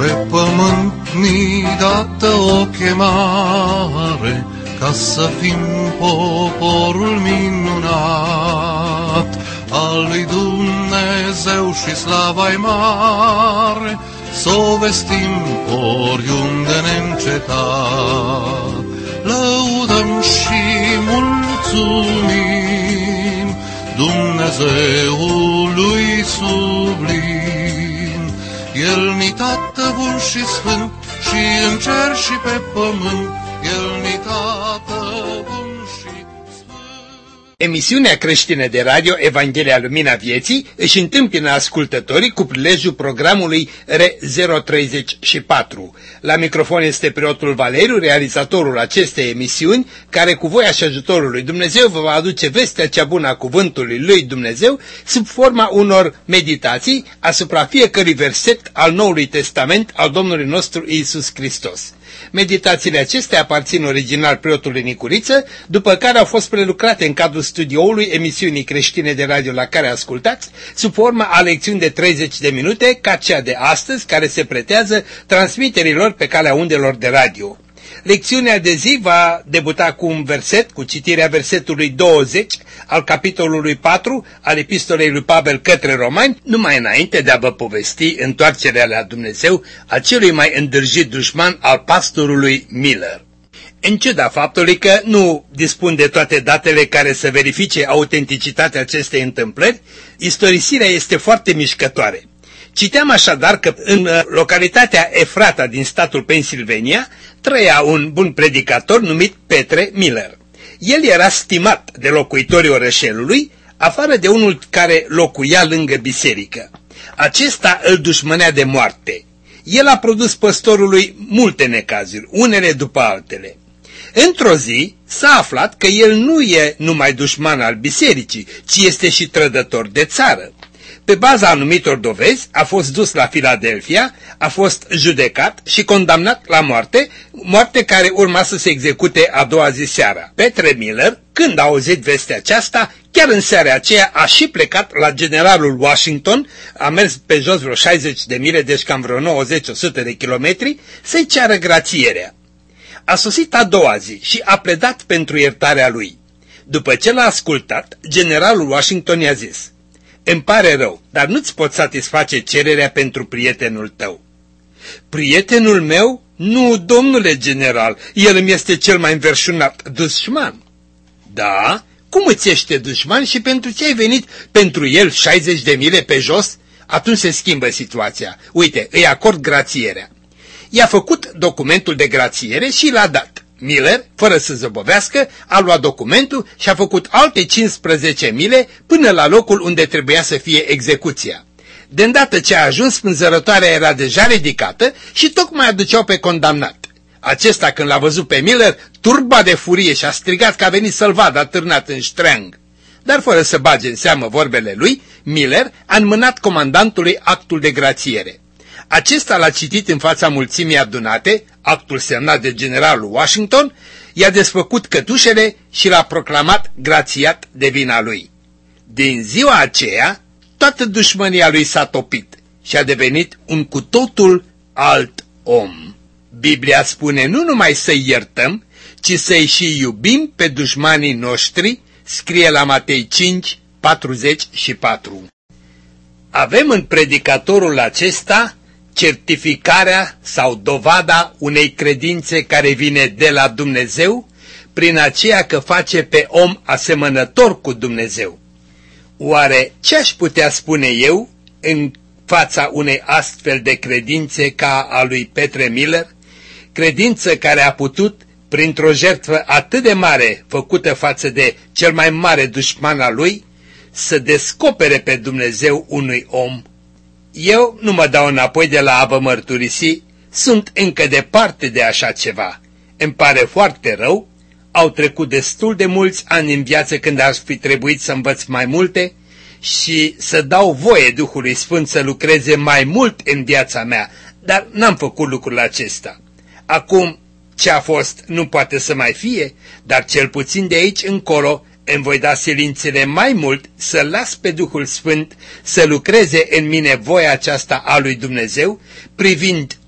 Pe pământ ni dată o chemare, ca să fim poporul minunat al lui Dumnezeu și slava-i mare, s-o vestim oriunde neîncetat. Lăudăm și mulțumim Dumnezeului sublim. El-ni Tată bun și sfânt, și în cer și pe pământ, El-ni Tată bun și sfânt. Emisiunea creștină de radio Evanghelia Lumina Vieții își întâmpină ascultătorii cu prilejul programului R034. La microfon este preotul Valeriu, realizatorul acestei emisiuni, care cu voia și ajutorul lui Dumnezeu vă va aduce vestea cea bună a cuvântului lui Dumnezeu sub forma unor meditații asupra fiecărui verset al Noului Testament al Domnului nostru Iisus Hristos. Meditațiile acestea aparțin original preotului Nicuriță, după care au fost prelucrate în cadrul studioului emisiunii creștine de radio la care ascultați, sub forma a lecțiuni de 30 de minute, ca cea de astăzi, care se pretează transmiterilor pe calea undelor de radio. Lecțiunea de zi va debuta cu un verset, cu citirea versetului 20 al capitolului 4 al epistolei lui Pavel către Romani, numai înainte de a vă povesti întoarcerea la Dumnezeu a celui mai îndârjit dușman al pastorului Miller. În ciuda faptului că nu dispun de toate datele care să verifice autenticitatea acestei întâmplări, istorisirea este foarte mișcătoare. Citeam așadar că în localitatea Efrata din statul Pennsylvania trăia un bun predicator numit Petre Miller. El era stimat de locuitorii orășelului, afară de unul care locuia lângă biserică. Acesta îl dușmănea de moarte. El a produs păstorului multe necazuri, unele după altele. Într-o zi s-a aflat că el nu e numai dușman al bisericii, ci este și trădător de țară. Pe baza anumitor dovezi a fost dus la Filadelfia, a fost judecat și condamnat la moarte, moarte care urma să se execute a doua zi seara. Petre Miller, când a auzit vestea aceasta, chiar în seara aceea a și plecat la generalul Washington, a mers pe jos vreo 60 de mile, deci cam vreo 90-100 de kilometri, să-i ceară grațierea. A sosit a doua zi și a pledat pentru iertarea lui. După ce l-a ascultat, generalul Washington i-a zis: "Îmi pare rău, dar nu-ți pot satisface cererea pentru prietenul tău." "Prietenul meu? Nu, domnule general, el îmi este cel mai înverșunat dușman." "Da? Cum îți ești dușman și pentru ce ai venit pentru el 60 de mile pe jos?" Atunci se schimbă situația. Uite, îi acord grațierea. I-a făcut documentul de grațiere și l-a dat. Miller, fără să zăbovească, a luat documentul și a făcut alte 15 mile până la locul unde trebuia să fie execuția. De îndată ce a ajuns, spânzărătoarea era deja ridicată și tocmai aduceau pe condamnat. Acesta, când l-a văzut pe Miller, turba de furie și a strigat că a venit să-l vadă atârnat în ștreang. Dar fără să bage în seamă vorbele lui, Miller a înmânat comandantului actul de grațiere. Acesta l-a citit în fața mulțimii adunate, actul semnat de generalul Washington, i-a desfăcut cătușele și l-a proclamat grațiat de vina lui. Din ziua aceea, toată dușmânia lui s-a topit și a devenit un cu totul alt om. Biblia spune nu numai să-i iertăm, ci să-i și iubim pe dușmanii noștri, scrie la Matei 5, 44. Avem în predicatorul acesta certificarea sau dovada unei credințe care vine de la Dumnezeu, prin aceea că face pe om asemănător cu Dumnezeu. Oare ce aș putea spune eu în fața unei astfel de credințe ca a lui Petre Miller? Credință care a putut, printr-o jertfă atât de mare făcută față de cel mai mare dușman al lui, să descopere pe Dumnezeu unui om. Eu nu mă dau înapoi de la a vă mărturisi, sunt încă departe de așa ceva. Îmi pare foarte rău, au trecut destul de mulți ani în viață când ar fi trebuit să învăț mai multe și să dau voie Duhului Sfânt să lucreze mai mult în viața mea, dar n-am făcut lucrul acesta. Acum, ce a fost nu poate să mai fie, dar cel puțin de aici încolo îmi voi da silințele mai mult să las pe Duhul Sfânt să lucreze în mine voia aceasta a lui Dumnezeu, privind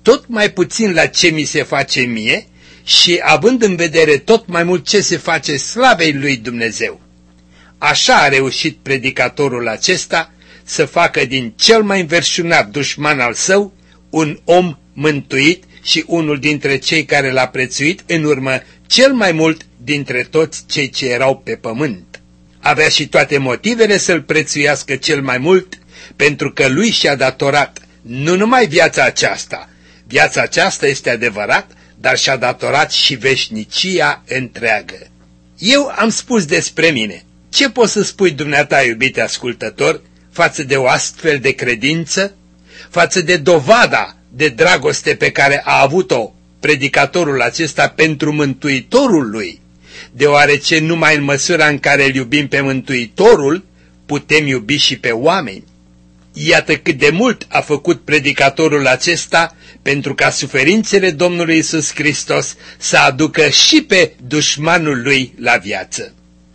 tot mai puțin la ce mi se face mie și având în vedere tot mai mult ce se face slavei lui Dumnezeu. Așa a reușit predicatorul acesta să facă din cel mai înverșunat dușman al său un om mântuit și unul dintre cei care l-a prețuit în urmă cel mai mult dintre toți cei ce erau pe pământ. Avea și toate motivele să-l prețuiască cel mai mult, pentru că lui și-a datorat nu numai viața aceasta. Viața aceasta este adevărat, dar și-a datorat și veșnicia întreagă. Eu am spus despre mine. Ce poți să spui dumneata, iubite ascultător, față de o astfel de credință, față de dovada de dragoste pe care a avut-o predicatorul acesta pentru Mântuitorul lui, deoarece numai în măsura în care îl iubim pe Mântuitorul, putem iubi și pe oameni. Iată cât de mult a făcut predicatorul acesta pentru ca suferințele Domnului Iisus Hristos să aducă și pe dușmanul lui la viață.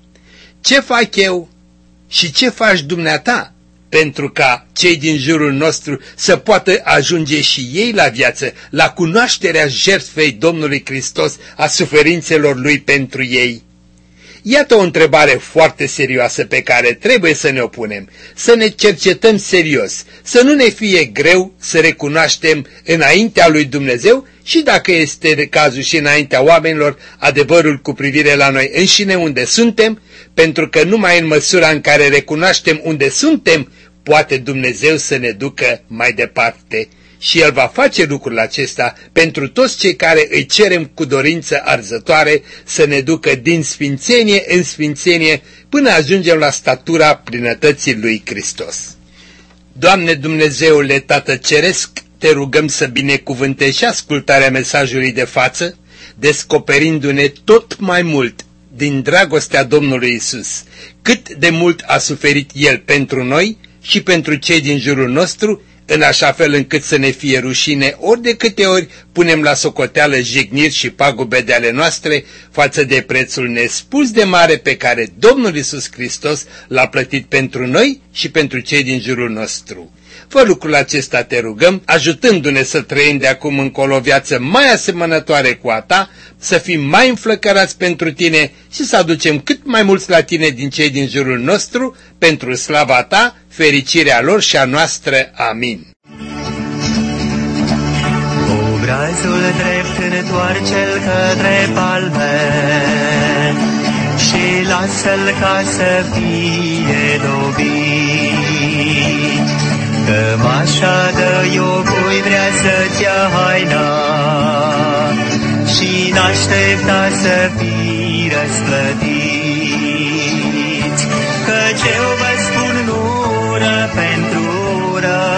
Ce fac eu și ce faci dumneata pentru ca cei din jurul nostru să poată ajunge și ei la viață, la cunoașterea jertfei Domnului Hristos, a suferințelor lui pentru ei? Iată o întrebare foarte serioasă pe care trebuie să ne o punem, să ne cercetăm serios, să nu ne fie greu să recunoaștem înaintea lui Dumnezeu și, dacă este cazul, și înaintea oamenilor, adevărul cu privire la noi înșine unde suntem, pentru că numai în măsura în care recunoaștem unde suntem, poate Dumnezeu să ne ducă mai departe. Și El va face lucrul acesta pentru toți cei care îi cerem cu dorință arzătoare să ne ducă din sfințenie în sfințenie până ajungem la statura plinătății lui Hristos. Doamne Dumnezeule Tată Ceresc, te rugăm să binecuvântezi și ascultarea mesajului de față, descoperindu-ne tot mai mult din dragostea Domnului Isus, cât de mult a suferit El pentru noi și pentru cei din jurul nostru, în așa fel încât să ne fie rușine ori de câte ori punem la socoteală jigniri și pagube de ale noastre față de prețul nespus de mare pe care Domnul Iisus Hristos l-a plătit pentru noi și pentru cei din jurul nostru. Fă lucrul acesta, te rugăm, ajutându-ne să trăim de acum încolo o viață mai asemănătoare cu a ta, să fim mai înflăcărați pentru tine și să aducem cât mai mulți la tine din cei din jurul nostru, pentru slava ta, fericirea lor și a noastră. Amin. Obrazul drept întoarce-l către palme și lasă-l ca să fie dobit. Cămașa de iocui vrea să-ți ia haina și n-aștepta să fii răsplătit. Căci eu vă spun nu ură pentru ură,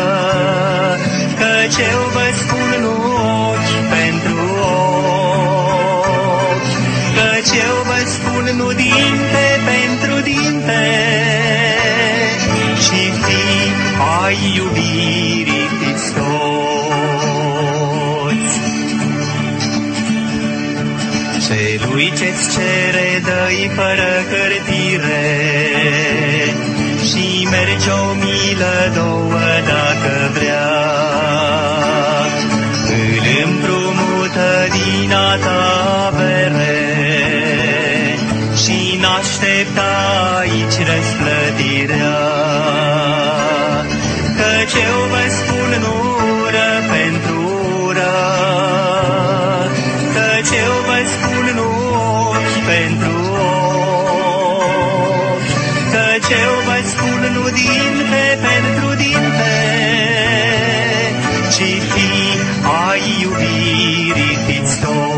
căci eu vă spun nu ochi pentru ochi, căci eu vă spun nu dinte pentru dinte, și fii ai iubirii fiți toți. Celui ce-ți cere dă-i fără cârtire și mergi o milă, două dacă vrea. Îl împrumută din a ta avere și n-aștepta aici răsplătirea. Căci eu vă spun nu ură pentru ură, căci eu vă spun nu ochi pentru ochi, căci eu vă spun nu dinte pentru dinte, ci fii ai iubirii fiți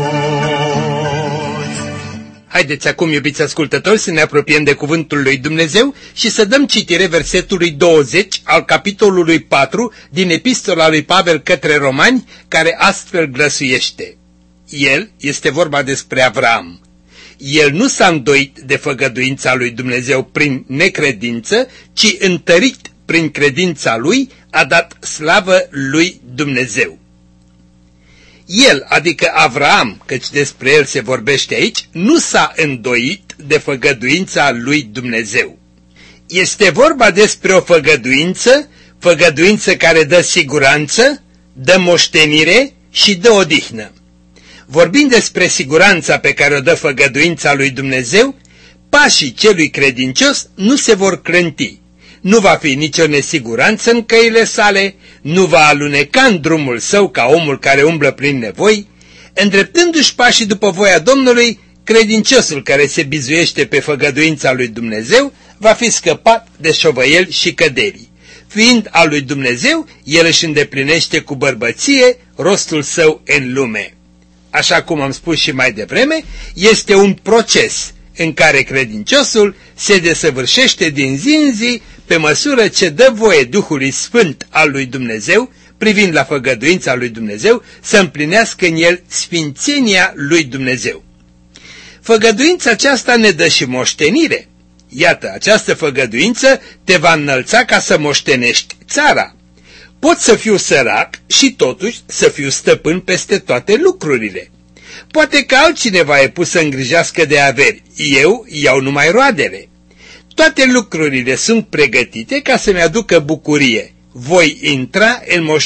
toți. Haideți acum, iubiți ascultători, să ne apropiem de cuvântul lui Dumnezeu și să dăm citire versetului 20 al capitolului 4 din epistola lui Pavel către Romani, care astfel glăsuiește. El, este vorba despre Avraam. El nu s-a îndoit de făgăduința lui Dumnezeu prin necredință, ci întărit prin credința lui a dat slavă lui Dumnezeu. El, adică Avraam, căci despre el se vorbește aici, nu s-a îndoit de făgăduința lui Dumnezeu. Este vorba despre o făgăduință care dă siguranță, dă moștenire și dă odihnă. Vorbind despre siguranța pe care o dă făgăduința lui Dumnezeu, pașii celui credincios nu se vor clănti. Nu va fi nicio nesiguranță în căile sale, nu va aluneca în drumul său ca omul care umblă prin nevoi. Îndreptându-și pașii după voia Domnului, credinciosul care se bizuiește pe făgăduința lui Dumnezeu va fi scăpat de șovăieli și căderii. Fiind al lui Dumnezeu, el își îndeplinește cu bărbăție rostul său în lume. Așa cum am spus și mai devreme, este un proces în care credinciosul se desăvârșește din zi în zi pe măsură ce dă voie Duhului Sfânt al lui Dumnezeu, privind la făgăduința lui Dumnezeu, să împlinească în el sfințenia lui Dumnezeu. Făgăduința aceasta ne dă și moștenire. Iată, această făgăduință te va înălța ca să moștenești țara. Pot să fiu sărac și totuși să fiu stăpân peste toate lucrurile. Poate că altcineva e pus să îngrijească de averi, eu iau numai roadele. Toate lucrurile sunt pregătite ca să-mi aducă bucurie. Voi intra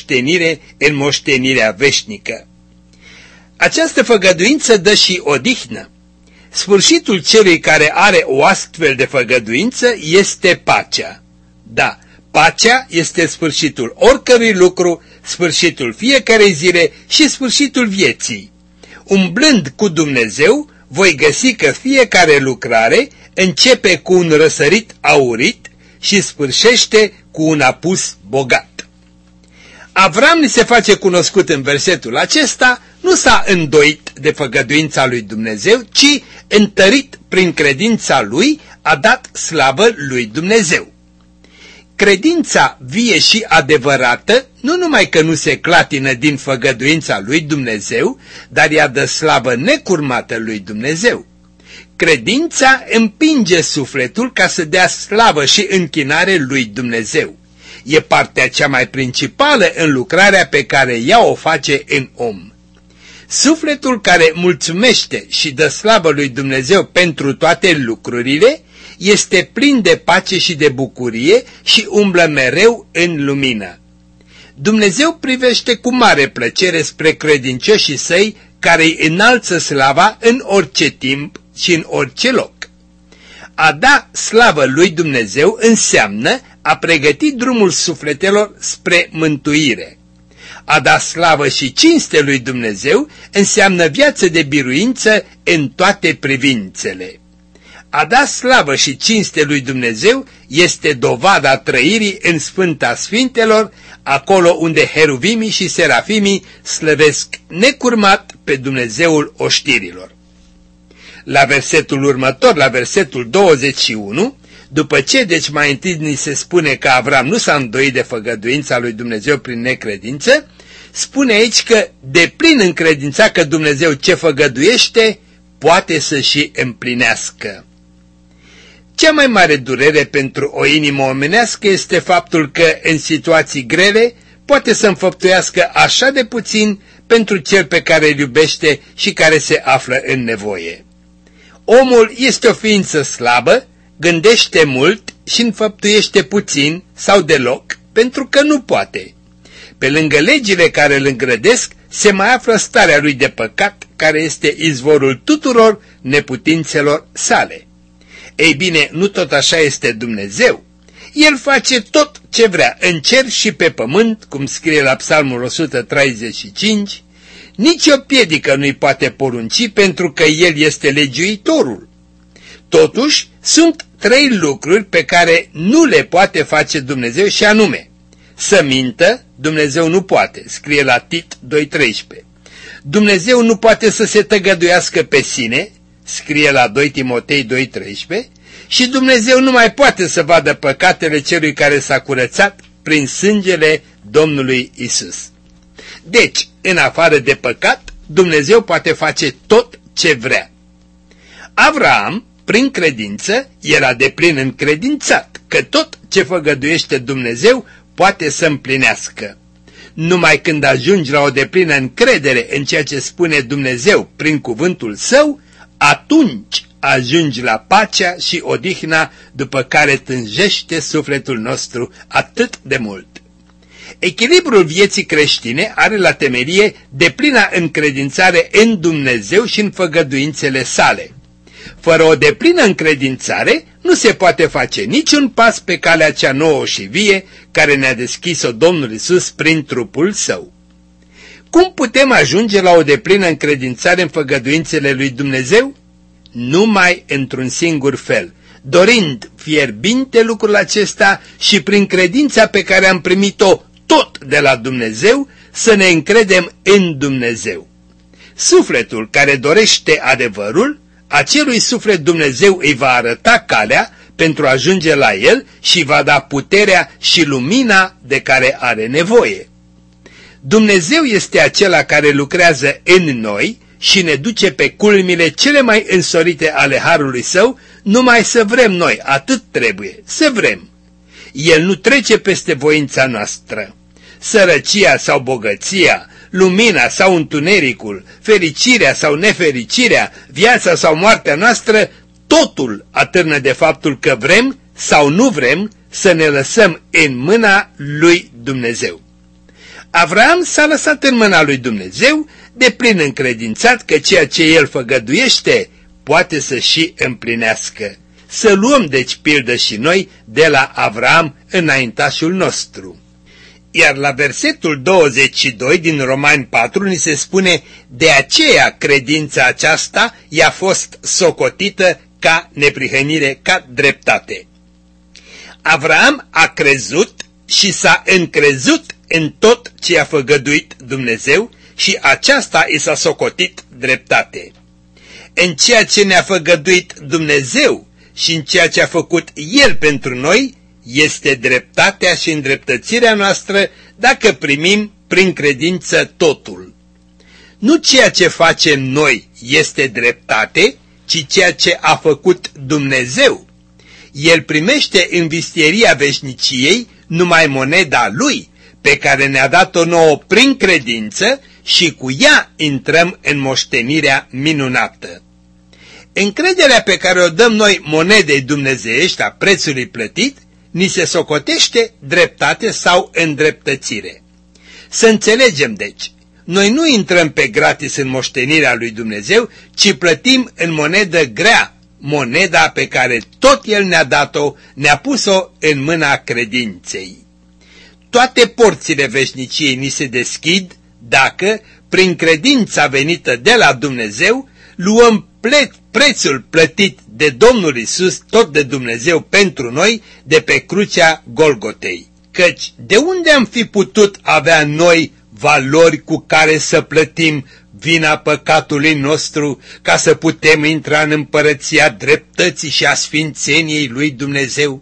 în moștenirea veșnică. Această făgăduință dă și odihnă. Sfârșitul celui care are o astfel de făgăduință este pacea. Da, pacea este sfârșitul oricărui lucru, sfârșitul fiecarei zile și sfârșitul vieții. Umblând cu Dumnezeu, voi găsi că fiecare lucrare începe cu un răsărit aurit și sfârșește cu un apus bogat. Avram ni se face cunoscut în versetul acesta, nu s-a îndoit de făgăduința lui Dumnezeu, ci, întărit prin credința lui, a dat slavă lui Dumnezeu. Credința vie și adevărată nu numai că nu se clatină din făgăduința lui Dumnezeu, dar ea dă slavă necurmată lui Dumnezeu. Credința împinge sufletul ca să dea slavă și închinare lui Dumnezeu. E partea cea mai principală în lucrarea pe care ea o face în om. Sufletul care mulțumește și dă slavă lui Dumnezeu pentru toate lucrurile este plin de pace și de bucurie și umblă mereu în lumină. Dumnezeu privește cu mare plăcere spre credincioșii săi care îi înalță slava în orice timp și în orice loc. A da slavă lui Dumnezeu înseamnă a pregăti drumul sufletelor spre mântuire. A da slavă și cinste lui Dumnezeu înseamnă viață de biruință în toate privințele. A da slavă și cinste lui Dumnezeu este dovada trăirii în Sfânta Sfintelor, acolo unde heruvimii și serafimii slăvesc necurmat pe Dumnezeul oștirilor. La versetul următor, la versetul 21, după ce deci mai întâi ni se spune că Avram nu s-a îndoit de făgăduința lui Dumnezeu prin necredință, spune aici că deplin încredința că Dumnezeu ce făgăduiește poate să și împlinească. Cea mai mare durere pentru o inimă omenească este faptul că în situații grele poate să înfăptuiască așa de puțin pentru cel pe care îl iubește și care se află în nevoie. Omul este o ființă slabă, gândește mult și înfăptuiește puțin sau deloc pentru că nu poate. Pe lângă legile care îl îngrădesc se mai află starea lui de păcat care este izvorul tuturor neputințelor sale. Ei bine, nu tot așa este Dumnezeu. El face tot ce vrea în cer și pe pământ, cum scrie la Psalmul 135, nici o piedică nu-i poate porunci pentru că El este legiuitorul. Totuși, sunt 3 lucruri pe care nu le poate face Dumnezeu și anume: să mintă, Dumnezeu nu poate, scrie la Tit 2.13. Dumnezeu nu poate să se tăgăduiască pe sine, scrie la 2 Timotei 2.13, și Dumnezeu nu mai poate să vadă păcatele celui care s-a curățat prin sângele Domnului Isus. Deci, în afară de păcat, Dumnezeu poate face tot ce vrea. Avram, prin credință, era deplin încredințat că tot ce făgăduiește Dumnezeu poate să împlinească. Numai când ajungi la o deplină încredere în ceea ce spune Dumnezeu prin cuvântul Său, atunci ajungi la pacea și odihna după care tânjește sufletul nostru atât de mult. Echilibrul vieții creștine are la temelie deplina încredințare în Dumnezeu și în făgăduințele sale. Fără o deplină încredințare nu se poate face niciun pas pe calea cea nouă și vie care ne-a deschis-o Domnul Iisus prin trupul Său. Cum putem ajunge la o deplină încredințare în făgăduințele lui Dumnezeu? Numai într-un singur fel, dorind fierbinte lucrul acesta și prin credința pe care am primit-o tot de la Dumnezeu, să ne încredem în Dumnezeu. Sufletul care dorește adevărul, acelui suflet Dumnezeu îi va arăta calea pentru a ajunge la el și va da puterea și lumina de care are nevoie. Dumnezeu este acela care lucrează în noi și ne duce pe culmile cele mai însorite ale harului Său, numai să vrem noi, atât trebuie, să vrem. El nu trece peste voința noastră. Sărăcia sau bogăția, lumina sau întunericul, fericirea sau nefericirea, viața sau moartea noastră, totul atârnă de faptul că vrem sau nu vrem să ne lăsăm în mâna lui Dumnezeu. Avraam s-a lăsat în mâna lui Dumnezeu, deplin încredințat că ceea ce el făgăduiește poate să și împlinească. Să luăm deci pildă și noi de la Avraam, înaintașul nostru. Iar la versetul 22 din Romani 4 ni se spune: de aceea credința aceasta i-a fost socotită ca neprihănire, ca dreptate. Avraam a crezut și s-a încrezut în tot ce a făgăduit Dumnezeu și aceasta i s-a socotit dreptate. În ceea ce ne-a făgăduit Dumnezeu și în ceea ce a făcut El pentru noi, este dreptatea și îndreptățirea noastră dacă primim prin credință totul. Nu ceea ce facem noi este dreptate, ci ceea ce a făcut Dumnezeu. El primește în vistieria veșniciei numai moneda Lui, pe care ne-a dat-o nouă prin credință și cu ea intrăm în moștenirea minunată. Încrederea pe care o dăm noi monedei dumnezeiești a prețului plătit, ni se socotește dreptate sau îndreptățire. Să înțelegem deci, noi nu intrăm pe gratis în moștenirea lui Dumnezeu, ci plătim în monedă grea, moneda pe care tot El ne-a dat-o, ne-a pus-o în mâna credinței. Toate porțile veșniciei ni se deschid dacă, prin credința venită de la Dumnezeu, luăm prețul plătit de Domnul Iisus, tot de Dumnezeu pentru noi, de pe crucea Golgotei. Căci de unde am fi putut avea noi valori cu care să plătim vina păcatului nostru, ca să putem intra în împărăția dreptății și a sfințeniei lui Dumnezeu?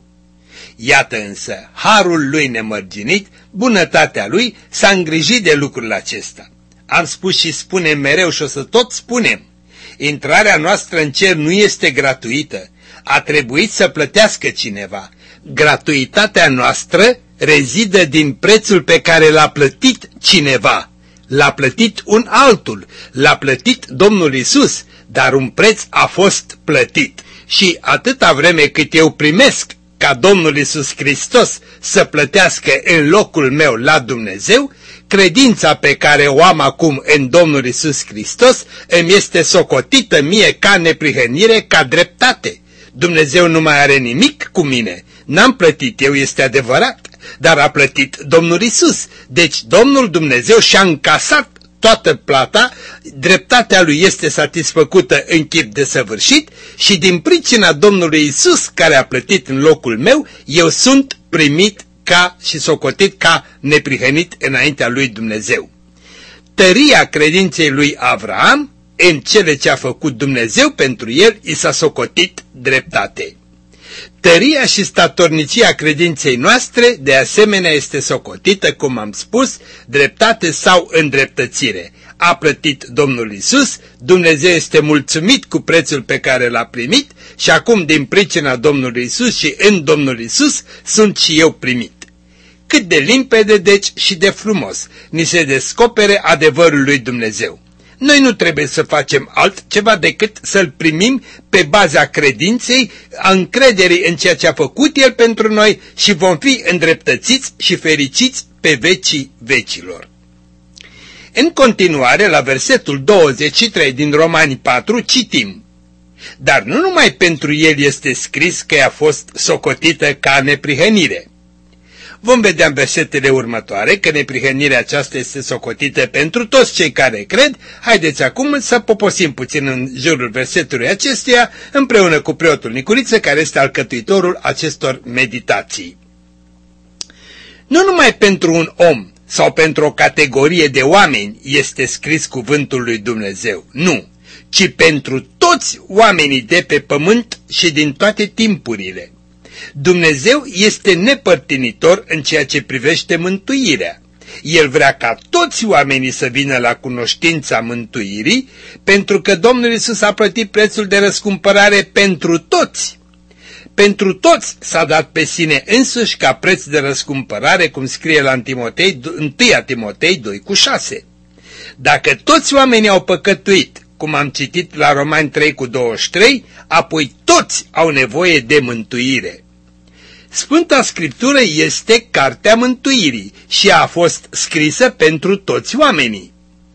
Iată însă, harul lui nemărginit, bunătatea lui, s-a îngrijit de lucrul acesta. Am spus și spunem mereu și o să tot spunem: intrarea noastră în cer nu este gratuită, a trebuit să plătească cineva. Gratuitatea noastră rezidă din prețul pe care l-a plătit cineva. L-a plătit un altul, l-a plătit Domnul Iisus, dar un preț a fost plătit. Și atâta vreme cât eu primesc ca Domnul Iisus Hristos să plătească în locul meu la Dumnezeu, credința pe care o am acum în Domnul Iisus Hristos îmi este socotită mie ca neprihănire, ca dreptate. Dumnezeu nu mai are nimic cu mine. N-am plătit eu, este adevărat, dar a plătit Domnul Iisus. Deci Domnul Dumnezeu și-a încasat toată plata, dreptatea lui este satisfăcută în chip desăvârșit și din pricina Domnului Iisus care a plătit în locul meu, eu sunt primit ca și socotit ca neprihănit înaintea lui Dumnezeu. Tăria credinței lui Avraam în cele ce a făcut Dumnezeu pentru el i s-a socotit dreptate. Tăria și statornicia credinței noastre de asemenea este socotită, cum am spus, dreptate sau îndreptățire. A plătit Domnul Iisus, Dumnezeu este mulțumit cu prețul pe care l-a primit și acum din pricina Domnului Iisus și în Domnul Iisus sunt și eu primit. Cât de limpede deci și de frumos ni se descopere adevărul lui Dumnezeu. Noi nu trebuie să facem altceva decât să-L primim pe baza credinței, a încrederii în ceea ce a făcut El pentru noi și vom fi îndreptățiți și fericiți pe vecii vecilor. În continuare, la versetul 23 din Romani 4, citim: Dar nu numai pentru el este scris că i-a fost socotită ca neprihănire. Vom vedea în versetele următoare că neprihănirea aceasta este socotită pentru toți cei care cred. Haideți acum să poposim puțin în jurul versetului acestuia împreună cu preotul Nicuriță, care este alcătuitorul acestor meditații. Nu numai pentru un om sau pentru o categorie de oameni este scris cuvântul lui Dumnezeu, nu, ci pentru toți oamenii de pe pământ și din toate timpurile. Dumnezeu este nepărtinitor în ceea ce privește mântuirea. El vrea ca toți oamenii să vină la cunoștința mântuirii, pentru că Domnul Iisus a plătit prețul de răscumpărare pentru toți. Pentru toți s-a dat pe sine însuși ca preț de răscumpărare, cum scrie la 1 Timotei 2,6. Dacă toți oamenii au păcătuit, cum am citit la Romani 3,23, apoi toți au nevoie de mântuire. Sfânta Scriptură este cartea mântuirii și a fost scrisă pentru toți oamenii.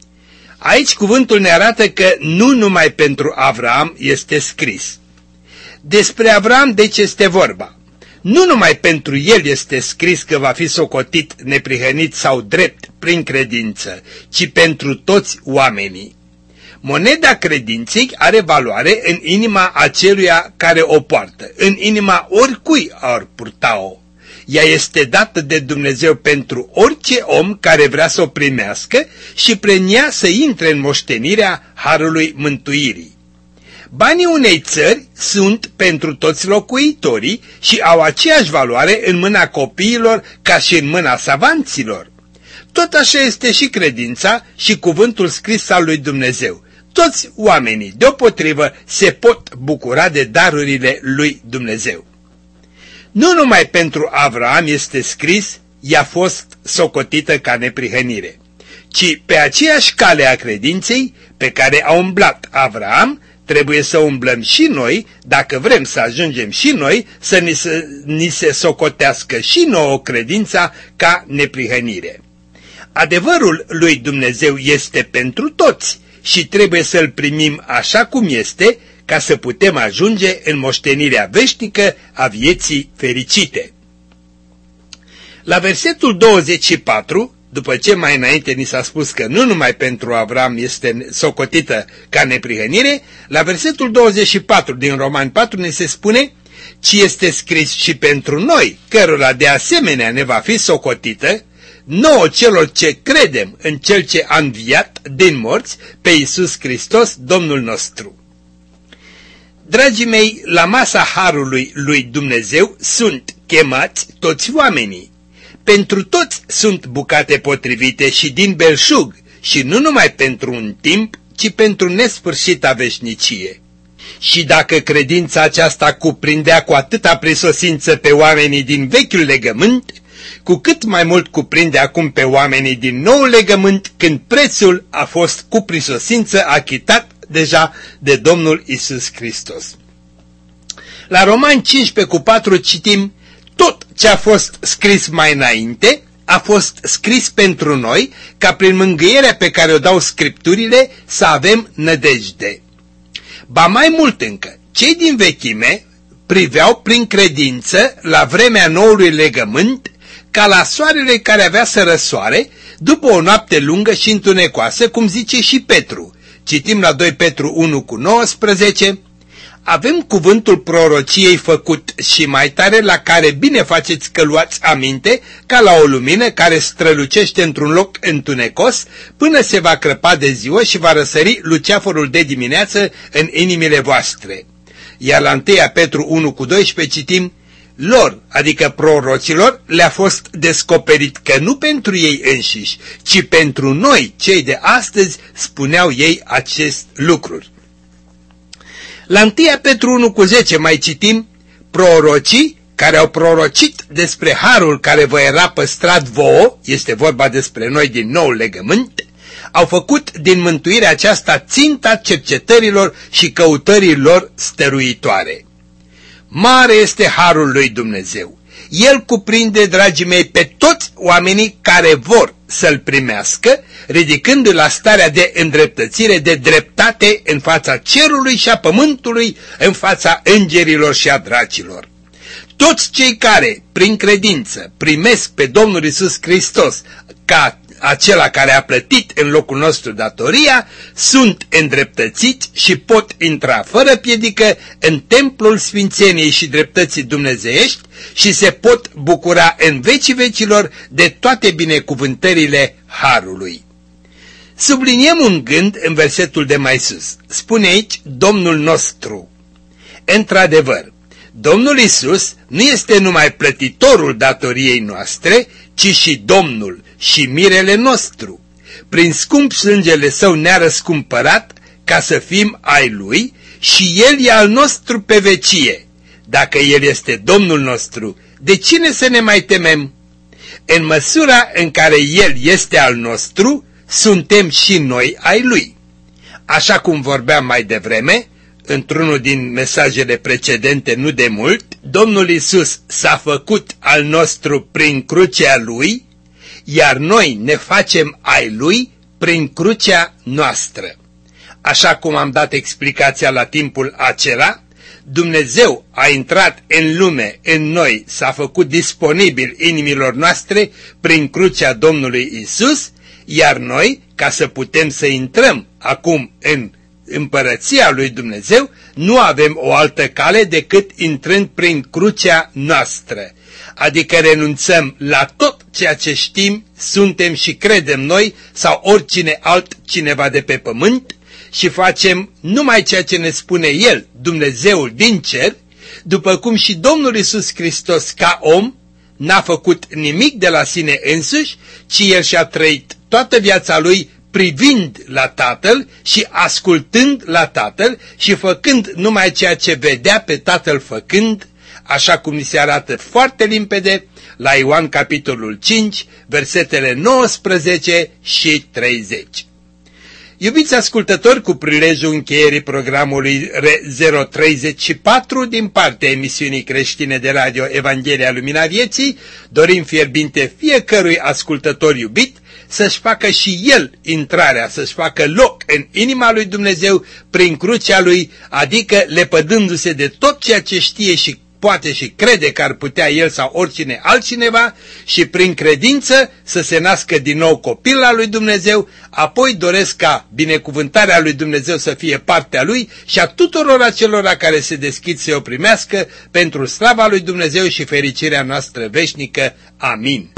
Aici cuvântul ne arată că nu numai pentru Avraam este scris. Despre Avraam deci este vorba. Nu numai pentru el este scris că va fi socotit neprihănit sau drept prin credință, ci pentru toți oamenii. Moneda credinței are valoare în inima aceluia care o poartă, în inima oricui ar purta-o. Ea este dată de Dumnezeu pentru orice om care vrea să o primească și prin ea să intre în moștenirea harului mântuirii. Banii unei țări sunt pentru toți locuitorii și au aceeași valoare în mâna copiilor ca și în mâna savanților. Tot așa este și credința și cuvântul scris al lui Dumnezeu. Toți oamenii, deopotrivă, se pot bucura de darurile lui Dumnezeu. Nu numai pentru Avraam este scris, i-a fost socotită ca neprihănire, ci pe aceeași cale a credinței pe care a umblat Avraam, trebuie să umblăm și noi, dacă vrem să ajungem și noi să ni se socotească și nouă credința ca neprihănire. Adevărul lui Dumnezeu este pentru toți și trebuie să-l primim așa cum este, ca să putem ajunge în moștenirea veșnică a vieții fericite. La versetul 24, după ce mai înainte ni s-a spus că nu numai pentru Avram este socotită ca neprihănire, la versetul 24 din Romani 4 ne se spune: ci este scris și pentru noi, cărora de asemenea ne va fi socotită, nouă celor ce credem în Cel ce a înviat din morți pe Iisus Hristos, Domnul nostru. Dragii mei, la masa harului lui Dumnezeu sunt chemați toți oamenii. Pentru toți sunt bucate potrivite și din belșug, și nu numai pentru un timp, ci pentru nesfârșita veșnicie. Și dacă credința aceasta cuprindea cu atâta prisosință pe oamenii din vechiul legământ, cu cât mai mult cuprinde acum pe oamenii din nou legământ, când prețul a fost cu prisosință achitat deja de Domnul Iisus Hristos. La Romani 15:4 citim: tot ce a fost scris mai înainte a fost scris pentru noi, ca prin mângâierea pe care o dau Scripturile să avem nădejde. Ba mai mult încă, cei din vechime priveau prin credință la vremea noului legământ, ca la soarele care avea să răsoare după o noapte lungă și întunecoasă, cum zice și Petru. Citim la 2 Petru 1:19: avem cuvântul prorociei făcut și mai tare, la care bine faceți că luați aminte, ca la o lumină care strălucește într-un loc întunecos, până se va crăpa de ziua și va răsări luceafărul de dimineață în inimile voastre. Iar la 1 Petru 1:12 citim: lor, adică prorocilor, le-a fost descoperit că nu pentru ei înșiși, ci pentru noi, cei de astăzi, spuneau ei acest lucruri. La 1 Petru 1:10 mai citim: prorocii care au prorocit despre harul care vă era păstrat vouă, este vorba despre noi din nou legământ, au făcut din mântuirea aceasta ținta cercetărilor și căutărilor stăruitoare. Mare este harul lui Dumnezeu. El cuprinde, dragii mei, pe toți oamenii care vor să-L primească, ridicându-l la starea de îndreptățire, de dreptate în fața cerului și a pământului, în fața îngerilor și a dracilor. Toți cei care, prin credință, primesc pe Domnul Iisus Hristos ca acela care a plătit în locul nostru datoria, sunt îndreptățiți și pot intra fără piedică în templul sfințeniei și dreptății dumnezeiești și se pot bucura în vecii vecilor de toate binecuvântările harului. Subliniem un gând în versetul de mai sus. Spune aici Domnul nostru. Într-adevăr, Domnul Iisus nu este numai plătitorul datoriei noastre, ci și Domnul și mirele nostru. Prin scump sângele Său ne-a răscumpărat ca să fim ai Lui și El e al nostru pe vecie. Dacă El este Domnul nostru, de cine să ne mai temem? În măsura în care El este al nostru, suntem și noi ai Lui. Așa cum vorbeam mai devreme, într-unul din mesajele precedente nu de mult, Domnul Iisus s-a făcut al nostru prin crucea Lui, iar noi ne facem ai Lui prin crucea noastră. Așa cum am dat explicația la timpul acela, Dumnezeu a intrat în lume, în noi, s-a făcut disponibil inimilor noastre prin crucea Domnului Iisus, iar noi, ca să putem să intrăm acum în împărăția lui Dumnezeu, nu avem o altă cale decât intrând prin crucea noastră. Adică renunțăm la tot ceea ce știm, suntem și credem noi sau oricine altcineva de pe pământ și facem numai ceea ce ne spune El, Dumnezeul din cer, după cum și Domnul Iisus Hristos ca om n-a făcut nimic de la sine însuși, ci El și-a trăit toată viața Lui privind la Tatăl și ascultând la Tatăl și făcând numai ceea ce vedea pe Tatăl făcând, așa cum ni se arată foarte limpede la Ioan capitolul 5, versetele 19 și 30. Iubiți ascultători, cu prilejul încheierii programului 034 din partea emisiunii creștine de radio Evanghelia Lumina Vieții, dorim fierbinte fiecărui ascultător iubit să-și facă și el intrarea, să-și facă loc în inima lui Dumnezeu prin crucea lui, adică lepădându-se de tot ceea ce știe și poate și crede că ar putea el sau oricine altcineva și prin credință să se nască din nou copil al lui Dumnezeu, apoi doresc ca binecuvântarea lui Dumnezeu să fie partea lui și a tuturor acelora care se deschid să o primească pentru slava lui Dumnezeu și fericirea noastră veșnică. Amin.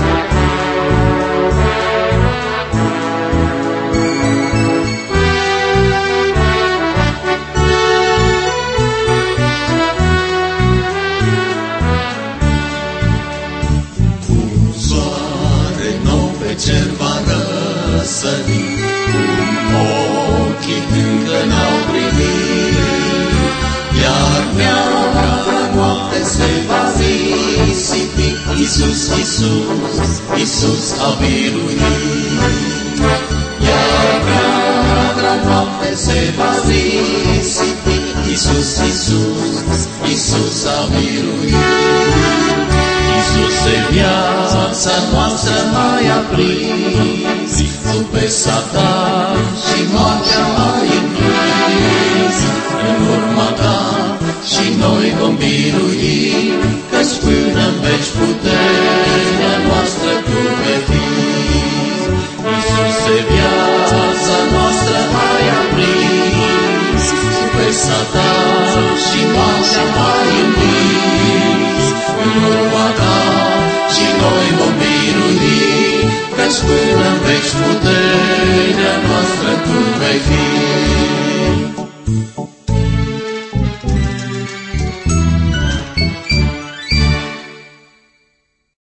Cer va răsări, ochii încă n-au privit, iar neagra noapte se va risipi. Iisus, Iisus, Iisus a biruit, iar neagra noapte se va risipi. Iisus, Iisus, Iisus a biruit. Iisuse, viața noastră mai aprins, Tu pe Satan și moartea mai învins. În urma Ta și noi vom birui, căci până-n veci puterea noastră Tu vei fi. Iisuse, viața noastră mai aprins, Tu pe Satan și moartea mai învins. În urma Ta și noi vom birui, căci până-n veci puterea noastră Tu vei fi.